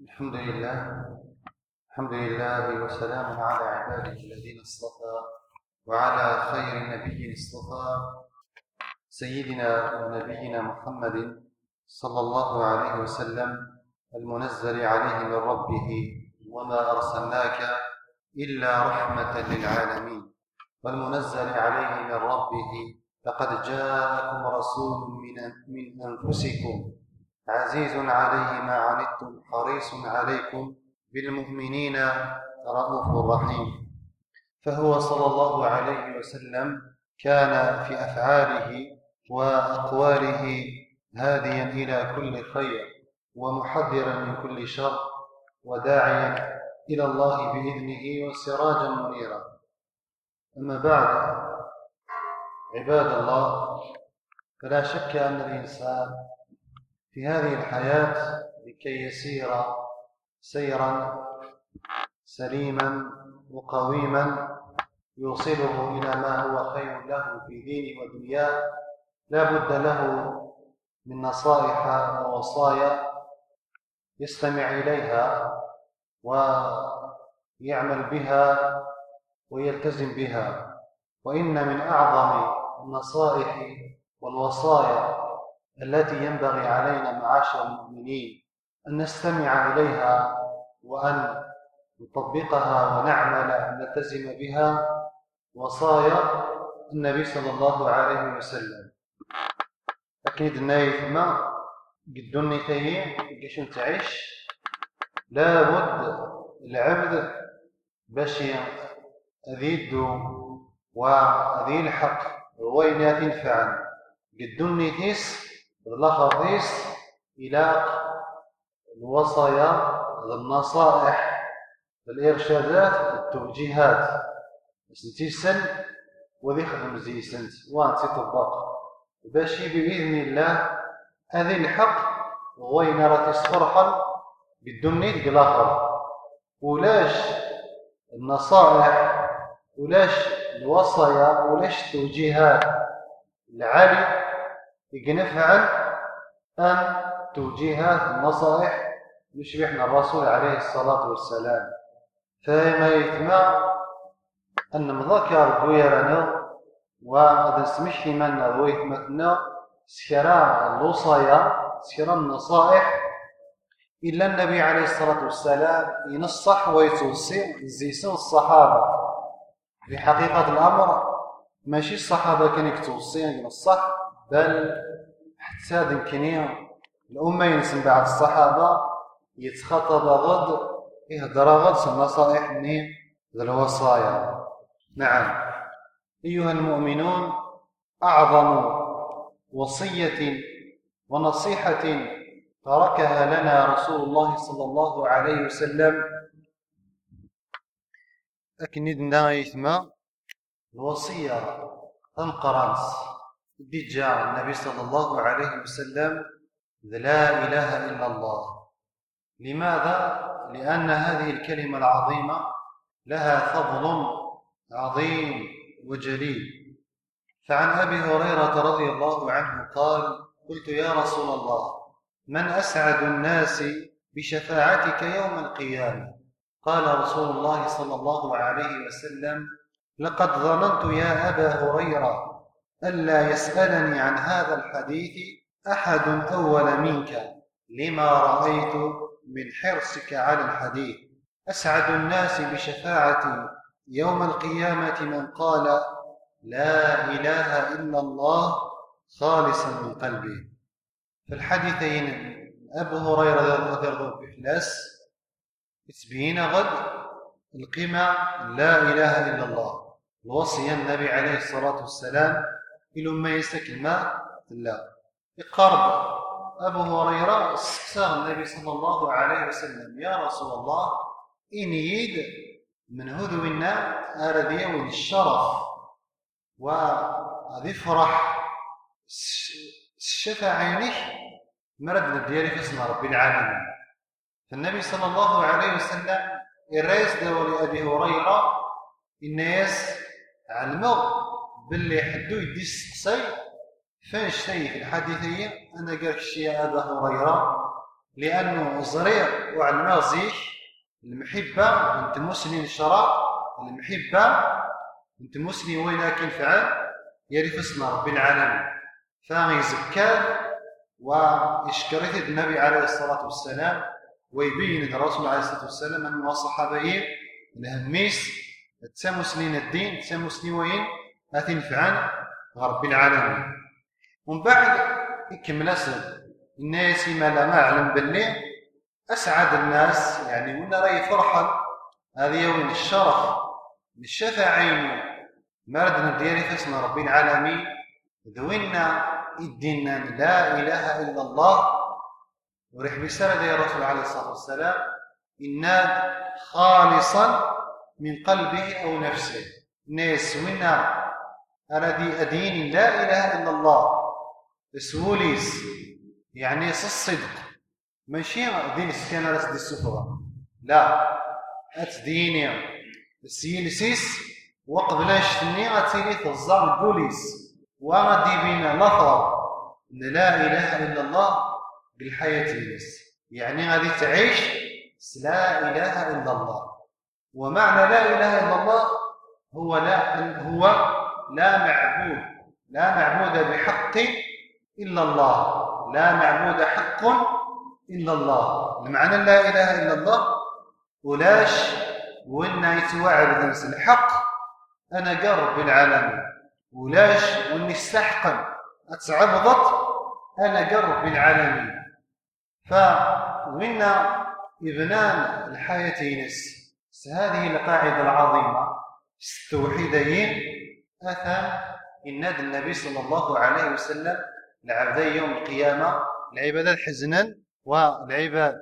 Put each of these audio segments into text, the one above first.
الحمد لله الحمد لله وسلام على عباده الذين اصطفى وعلى خير نبي اصطفى سيدنا ونبينا محمد صلى الله عليه وسلم المنزل عليه من ربه وما أرسلناك إلا رحمة للعالمين والمنزل عليه من ربه لقد جاءكم رسول من أنفسكم عزيز عليه ما عنتم حريص عليكم بالمؤمنين رؤوف رحيم. فهو صلى الله عليه وسلم كان في أفعاله وأقواله هاديا إلى كل خير ومحذرا من كل شر وداعيا إلى الله بإذنه وسراجا منيرا. أما بعد، عباد الله، فلا شك أن الإنسان في هذه الحياة لكي يسير سيرا سليما وقويما يوصله إلى ما هو خير له في دينه ودنياه لا بد له من نصائح ووصايا يستمع إليها ويعمل بها ويلتزم بها. وإن من أعظم النصائح والوصايا التي ينبغي علينا معاشر المؤمنين أن نستمع إليها وأن نطبقها ونعمل نلتزم بها وصايا النبي صلى الله عليه وسلم. أكيد نايف ما قدوني تهي قشن تعيش لابد العبد باش أذيد وأذي الحق وين تنفعن قدوني تيس الآخر تيس إلى الوصايا النصائح الإرشادات التوجيهات سنتيسن وذي خدم زي سنت وانت تطبق باش بإذن الله هذه الحق وين راه تسفرحل بالدنيا الآخر ولاش النصائح ولاش الوصايا ولاش التوجيهات العالي ينفعل أن توجيهات النصائح يشبهنا الرسول عليه الصلاة والسلام. فما يتمع أن مذكر قويرنا وقد نسمح من رويت مثلنا سكرا الوصايا سكرا النصائح إلا النبي عليه الصلاة والسلام ينصح ويتوصي زيسن الصحابة. في حقيقة الأمر ماشي الصحابة كان يتوصي ينصح، بل حتى يمكن الأمة ينسم بعد الصحابة يتخطب غد يهدر غد النصائح من الوصايا. نعم أيها المؤمنون، أعظم وصية ونصيحة تركها لنا رسول الله صلى الله عليه وسلم أكندنا يثمى الوصية تنقرانس ديجا النبي صلى الله عليه وسلم لا إله إلا الله. لماذا؟ لأن هذه الكلمة العظيمة لها فضل عظيم وجليل. فعن أبي هريرة رضي الله عنه قال: قلت يا رسول الله، من أسعد الناس بشفاعتك يوم القيامة؟ قال رسول الله صلى الله عليه وسلم: لقد ظننت يا أبا هريرة ألا يسألني عن هذا الحديث أحد أول منك، لما رأيت من حرصك على الحديث. أسعد الناس بشفاعتي يوم القيامة من قال لا إله إلا الله خالصا من قلبه. في الحديثين أبو هريرة يرضو بإخلاص تبين غد القيمة لا إله إلا الله. الوصية النبي عليه الصلاة والسلام إلى ما يستكلم لا يقرب أبو هريرة استفسر النبي صلى الله عليه وسلم: يا رسول الله، إن يد من هدونا أردي من الشرف وهذه فرح الشفاعة عينك مردنا ديالي في اسم رب العالمين. فالنبي صلى الله عليه وسلم الرئيس دولي أبي هريرة الناس علموا باللي حدو يدي السقسي فاش في الحديثية أنا قالك يا أبا هريرة لأنه زرير وعلمازيك المحبة بنت مسلم الشرع المحبة بنت مسلم ولكن فعل يعرف اسم رب العالمين فغي زكاه ويشكرت النبي عليه الصلاة والسلام ويبين الرسول عليه الصلاة والسلام أنه الصحابة الهميس تسامسلين الدين تسامسلين أتنفعان رب العالمين. ومن بعد يكمل أسد الناس ما لا معلم باللي أسعد الناس يعني ولا رأي فرحا هذه يوم الشرف من الشفاعين مردنا ديالي في اسم رب العالمين ذوينا الدين لا إله إلا الله ورح بسرد يا رسول عليه الصلاة والسلام إناد خالصا من قلبه أو نفسه ناس ونا أردي أدين لا إله إلا الله سوليس يعني الصدق ماشي دين السكينة رسد السفرة لا أتديني السيلسيس وقبلاش تني أتسيلي الظام البوليس وغدي بين لفظ أن لا إله إلا الله بالحياة الناس يعني غادي تعيش لا إله إلا الله ومعنى لا إله إلا الله هو لا معبود بحق إلا الله لا معبود حق إلا الله المعنى لا إله إلا الله ولاش وإن يتوعد ذنس الحق أنا قرب العالمين ولاش وإن استحقن أتعبضت أنا قرب العالمين فمنا إبنان الحياة نس هذه القاعدة العظيمة التوحيدين أثم إن النبي صلى الله عليه وسلم لعبدي يوم القيامة العبادات حزنا والعباد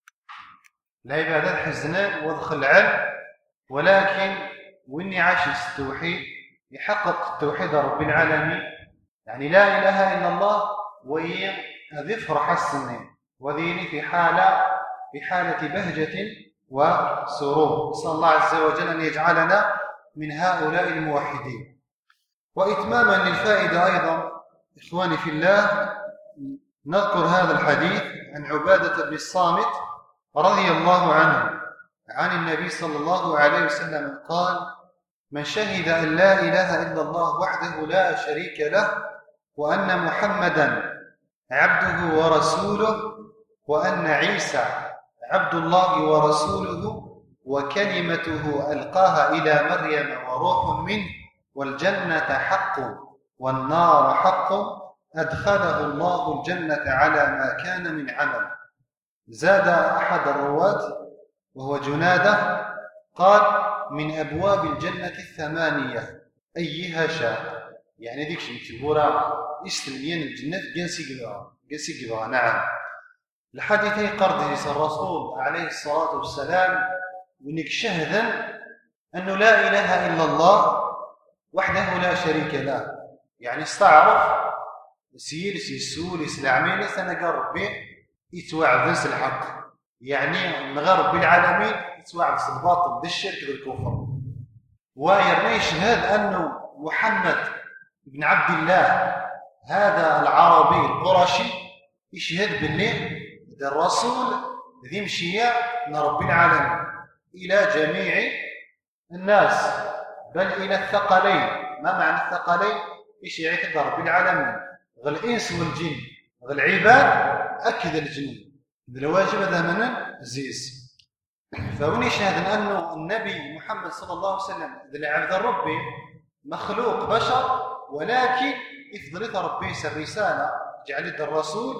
حزنا ودخل العلم ولكن وإني عاش التوحيد يحقق التوحيد رب العالمين يعني لا إله إلا الله وهي هذه فرحة السنين وذيني في حالة بهجة وسرور نسأل الله عز وجل أن يجعلنا من هؤلاء الموحدين. وإتماما للفائدة أيضا إخواني في الله نذكر هذا الحديث عن عبادة بن الصامت رضي الله عنه عن النبي صلى الله عليه وسلم قال من شهد أن لا إله إلا الله وحده لا شريك له وأن محمدا عبده ورسوله وأن عيسى عبد الله ورسوله وكلمته ألقاها إلى مريم وروح منه والجنة حق والنار حق أدخله الله الجنة على ما كان من عمل. زاد أحد الرواة وهو جنادة قال من أبواب الجنة 8 أيها شاء يعني ديك شمتبورا يستلمين الجنة قاسي قبا نعم. الحديثي قرده الرسول عليه الصلاة والسلام ونك شهدا أنه لا إله إلا الله وحده لا شريك له يعني استعرف سيلس يسولس العميلس أنا قرب به يتوعد ذنس الحق يعني نغرب بالعالمين يتوعد في الباطل بالشرك بالكفر ويرمي يشهد أنه محمد بن عبد الله هذا العربي القرشي يشهد بالله الرسول ذي مشيا من رب العالمين إلى جميع الناس بل إلى الثقلين. ما معنى الثقلين؟ إيش يعتقد رب العالمين غير الإنس والجن غير العباد أكد الجن الواجب هذا من زيس. فهنا يشهد أنه النبي محمد صلى الله عليه وسلم ذي عبد ربي مخلوق بشر ولكن إفضلت ربي الرسالة جعلت الرسول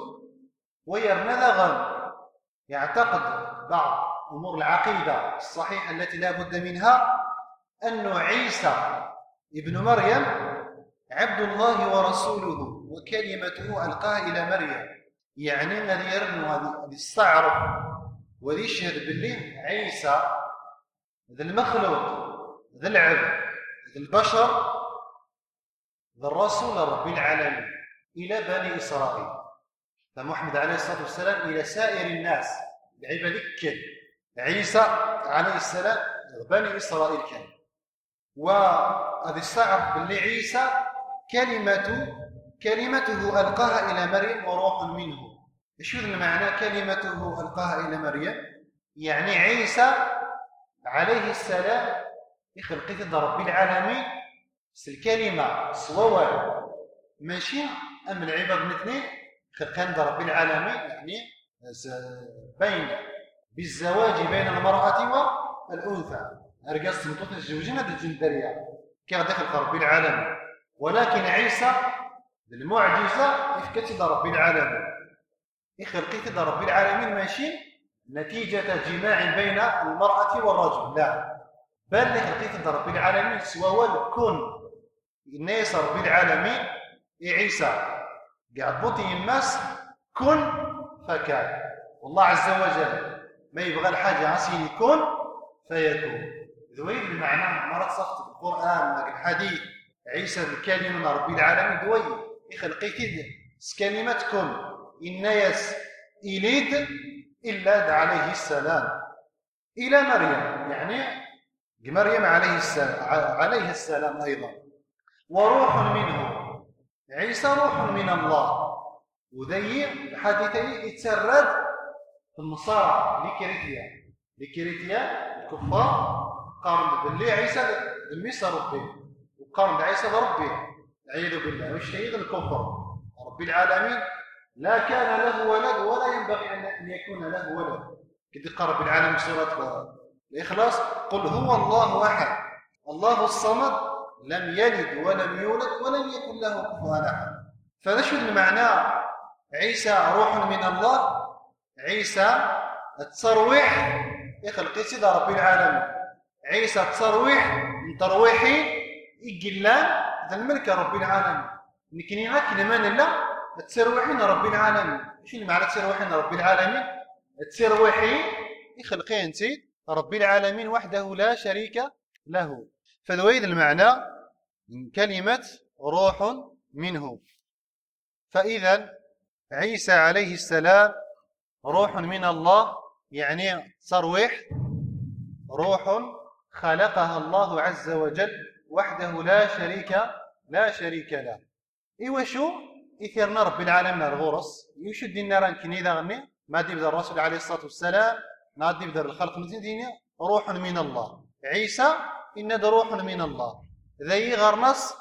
ويرنذغا يعتقد بعض أمور العقيدة الصحيحة التي لا بد منها أن عيسى ابن مريم عبد الله ورسوله وكلمته ألقاها إلى مريم يعني الذي يرن هذه الصعر وذي يشهد بالله عيسى ذا المخلوق ذا العبد ذا البشر ذا الرسول رب العالمين إلى بني إسرائيل. فمحمد عليه الصلاة والسلام إلى سائر الناس بعبادك عيسى عليه السلام بني إسرائيل كان وهذا الصعر باللي عيسى كلمته ألقاها إلى مريم وروح منه شو المعنى كلمته ألقاها إلى مريم؟ يعني عيسى عليه السلام يخلق رب العالمين الكلمة صواب ماشي أم العباد الاثنين خلقان رب العالمين يعني بين بالزواج بين المرأة والأنثى أرجس مطوط الزوجين هذا الجندرية كان داخل رب العالمين ولكن عيسى المعجزة يفكت رب العالمين يخلقيت رب العالمين ماشي نتيجة جماع بين المرأة والرجل لا بل خلقيت رب العالمين سواء الكون الناس رب العالمين عيسى قاعد بوطي الناس كن فكان والله عز وجل ما يبغى الحاجة عسين يكون فيكون ذوي بمعنى مرات صفت القرآن الحديث عيسى الكلمة رب العالمين ذوي يخلقيت كلمة كن الناس إليد إلا عليه السلام إلى مريم يعني مريم عليه السلام أيضا وروح منه عيسى روح من الله وذي حديثي يتسرد في النصارى لكريتيا الكفار قارن بالله عيسى الميسى ربي وقارن بعيسى بربي عياذ بالله والشهيد الكفر رب العالمين لا كان له ولد ولا ينبغي أن يكون له ولد كده قال رب العالمين سورة الإخلاص قل هو الله أحد الله الصمد لم يلد ولم يولد ولم يكن له كفوا أحد فهذا شو المعنى عيسى روح من الله عيسى الترويح يخلق سيد رب العالمين عيسى الترويح من ترويحي يقلان ذا الملك رب العالمين نكني كلمان الله الترويحين رب العالمين شو المعنى الترويحين رب العالمين الترويحي يخلقين سيد رب العالمين وحده لا شريك له فذويد المعنى من كلمة روح منه فإذا عيسى عليه السلام روح من الله يعني ترويح روح خلقها الله عز وجل وحده لا شريك له إيوا شو إثرنا رب العالمين الغرس يشد النار كني ذا غني ما دي بدأ الرسول عليه الصلاة والسلام ما دي بدأ الخلق مزيدين روح من الله عيسى إن روح من الله ذي غرنص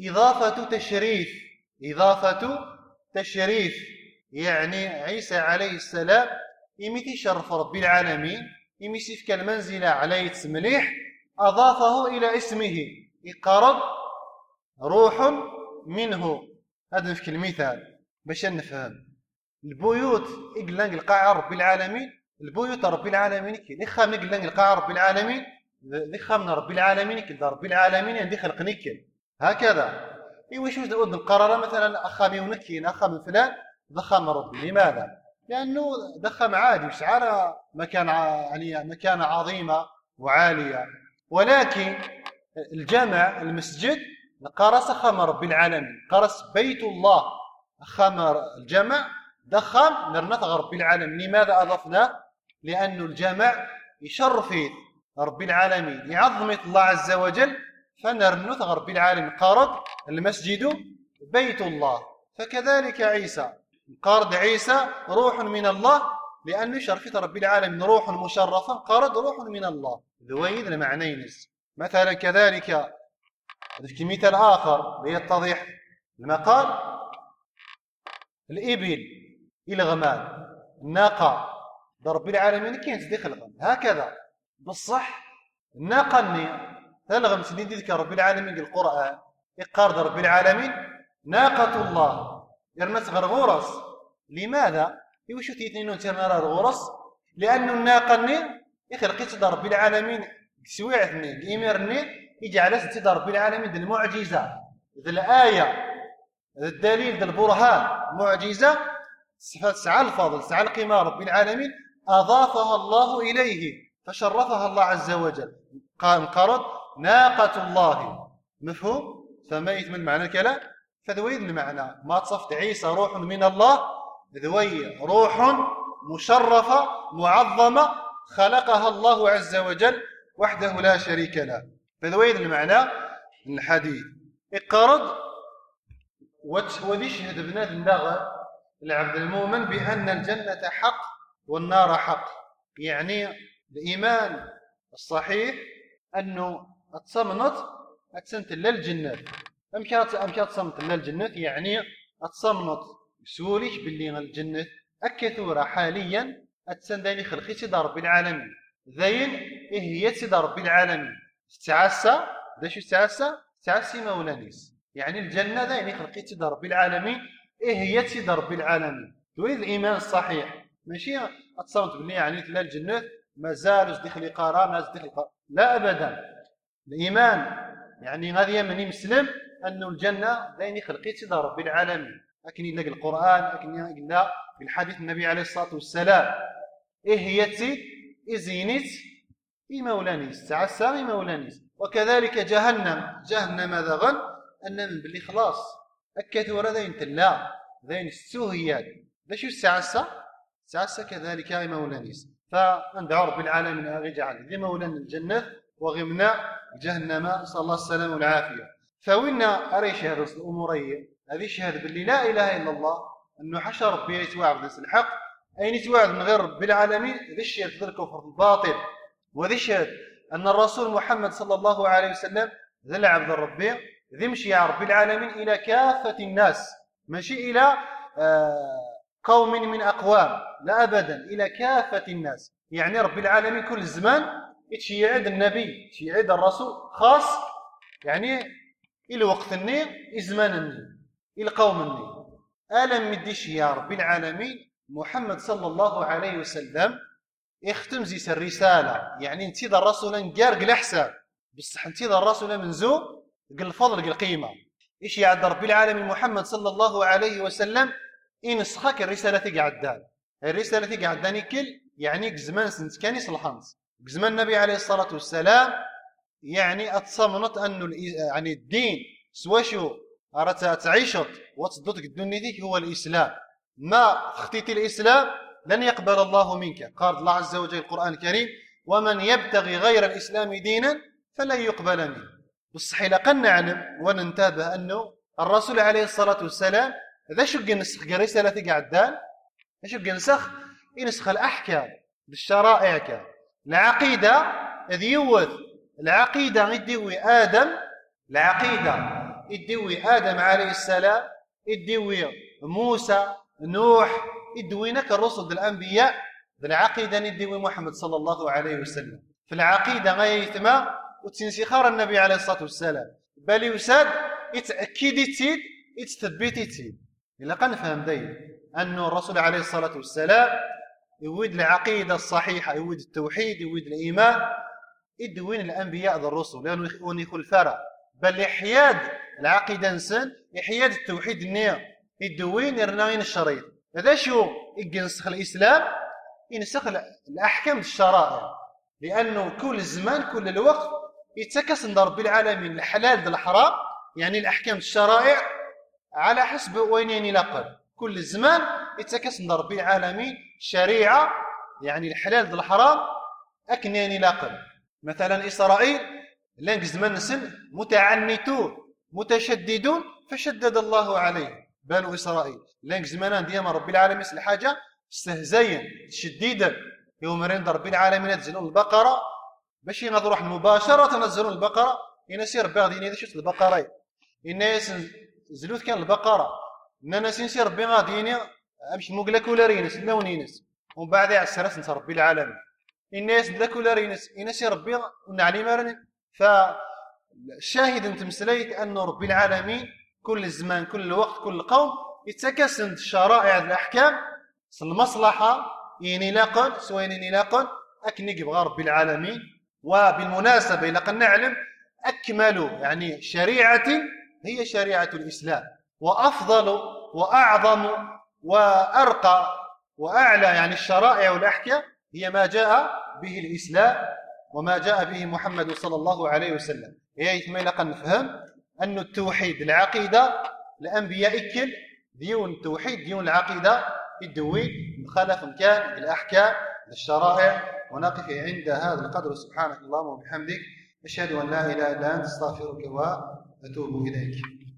إضافة تشريف يعني عيسى عليه السلام يميتي شرف رب العالمين يميتي في المنزلة عليه تسمليح أضافه إلى اسمه يقرب روح منه هذا في المثال باش نفهم البيوت إقلان القاع رب العالمين البيوت رب العالمين كي لخام إقلان القاع رب العالمين لخام رب العالمين كي رب العالمين عندي خلق نكل هكذا إيوا شو نقول القرار مثلا أخامي ونكين أخام فلان ضخم ربي لماذا؟ لأنه ضخم عادي وشعر مكانة عظيمة وعالية ولكن الجامع المسجد قرص خام رب العالمين قرص بيت الله خام الجامع ضخم نرنث رب العالمين لماذا أضفناه؟ لأن الجامع يشرف رب العالمين يعظم الله عز وجل فنرنث رب العالمين قارد المسجد بيت الله فكذلك عيسى قارد عيسى روح من الله لأن شرفت رب العالمين روح مشرفة قارد روح من الله ذويذ المعنين مثلا كذلك في مثال آخر ليتضح المقال الإبل الغمال الناقة رب العالمين كاين تدي خلقا هكذا بالصح الناقة تلغم سنين ذكر رب العالمين القرآن يقارد رب العالمين ناقة الله يرمس غرغورس لماذا؟ يوشو تيتنين ترنرى الغرس لأن الناقة يخلق رب العالمين سويعتني الإميرني يجعل ستد رب العالمين ذي المعجزة ذي الآية ذي الدليل ذي البرهان معجزة سعى الفضل سعى القيمة رب العالمين أضافها الله إليه فشرفها الله عز وجل قرد ناقة الله مفهوم؟ فما يتمن معنى الكلام فذويد المعنى ما تصفت عيسى روح من الله ذوي روح مشرفة معظمة خلقها الله عز وجل وحده لا شريك له فذويد المعنى الحديث اقرض وذي شهد بناد النغى العبد المؤمن بأن الجنة حق والنار حق. يعني الإيمان الصحيح أنه أتصمنت أتسنت للجنة. أم كانت تصمت للجنة، يعني أتصمنت سوليش باللي الجنة أكثر حاليا أتسندني خلقي سيد رب العالمين. ذين إيه هي سيد رب العالمين استعاسة دا شو استعاسة مولانيس. يعني الجنة ذين خلقي سيد رب العالمين إيه هي سيد رب العالمين. تريد الإيمان الصحيح ماشي أتصمت باللي يعني لا الجنة مازال دخل قرار ناس دخل قرار، لا أبدا. الإيمان يعني هذه من مسلم أن الجنة ذين خلقي سيد رب العالمين. لكن إلا القرآن، لكن إلا بالحديث النبي عليه الصلاة والسلام إيه هي تسيد إزينيت إمولانيس تعسى إمولانيس. وكذلك جهنم هذا غن أن من باللي خلاص أكثر ذين تلا ذين السوهيات باش السعسى كذلك إمولانيس. فندعو رب العالمين أن يجعل ذي مولانا الجنة وغمنا جهنم، صلى الله السلام والعافية. فوين أريش هذا الأمورية هذه شهادة باللي لا إله إلا الله، أنه حشر ربي يتواعد ناس الحق أين يتواعد من غير رب العالمين. ذي الشهادة ذي الكفر الباطل. وذي الشهادة أن الرسول محمد صلى الله عليه وسلم ذي العبد الربي ذي مشي يا رب العالمين إلى كافة الناس، ماشي إلى قوم من أقوام، لا أبدا، إلى كافة الناس. يعني رب العالمين كل زمان يعد النبي يعد الرسول خاص، يعني إلى وقت النير إزمان النير إلى قوم النير. ألم مديش يا رب العالمين محمد صلى الله عليه وسلم يختم زيس الرسالة، يعني انتظر الرسول نقارق الحساب بصح انتظر الرسول منزو قل الفضل قل القيمة. إيش يعد رب العالمين محمد صلى الله عليه وسلم إن سخاك الرسالة تقعدان الرسالة تقعدان كل يعني زمان سنت كان يصلحنت زمان النبي عليه الصلاة والسلام. يعني أتصمنت أنه يعني الدين سواشو أردت تعيشت وتصدتك الدنيا ذيك هو الإسلام. ما اختيت الإسلام لن يقبل الله منك. قال الله عز وجل القرآن الكريم ومن يبتغي غير الإسلام دينا فلن يقبل منه. بصح إلا نعلم وننتبه أنه الرسول عليه الصلاة والسلام إذا شق نسخ رسالة قعدان شق ينسخ الأحكام بالشرائع كان العقيدة إذ يوث العقيدة يدوي آدم، العقيدة يدوي آدم عليه السلام، يدوي موسى، نوح، يدوينك الرسل الأنبياء. العقيدة يدوي محمد صلى الله عليه وسلم. في العقيدة غايتما وتنسخار النبي عليه الصلاة والسلام بل يساد يتأكد يتسيد يتثبت يتسيد. إلا قنفهم دي أن الرسول عليه الصلاة والسلام يود العقيدة الصحيحة، يود التوحيد، يود الإيمان، يدوين الأنبياء ذا الرسل لأنه يخل فرع بل إحياد العقيدة نسن إحياد التوحيد النية يدوين يرناين الشريط. هذا شو ينسخ الإسلام ينسخ الأحكام الشرائع، لأنه كل زمان كل الوقت يتكس عند رب العالمين الحلال ذا الحرام، يعني الأحكام الشرائع على حسب وين ينقل. كل زمان يتكس عند رب العالمين شريعة يعني الحلال ذا الحرام أكن ينقل. مثلا إسرائيل لانك زمان سن متعنتون متشددون فشدد الله عليه بنو إسرائيل. لانك زمان ديما رب العالمين الحاجة استهزين شديدا يوم رند رب العالمين ينزلون البقرة باش ينظروا مباشرة نزلون البقرة ينسير باغدين إذا شفت البقرة الناس زلوت كان البقرة إن ناس ينسير ربي غاديين أمش مقلك ولا رينس لون ينس ومن بعد يعسرس نت ربي العالمين الناس ذاك ولا رينس ينسير ربي ونعلي مرن. فالشاهد انت مسليت أن رب العالمين كل زمان كل وقت كل قوم يتكسند الشرائع الأحكام المصلحة ينلاقن سواء ينلاقن أكنك يبغى رب العالمين. وبالمناسبة إذا نعلم أكمل يعني شريعة هي شريعة الإسلام، وأفضل وأعظم وأرقى وأعلى يعني الشرائع والأحكام هي ما جاء به الإسلام وما جاء به محمد صلى الله عليه وسلم. هي ما لقد نفهم أن التوحيد العقيدة الأنبياء إكل ديون التوحيد ديون العقيدة يدوي مخالف كان الأحكام الشرائع. ونقف عند هذا القدر. سبحانك اللهم وبحمدك أشهد أن لا إله إلا أنت أستغفرك وأتوب إليك.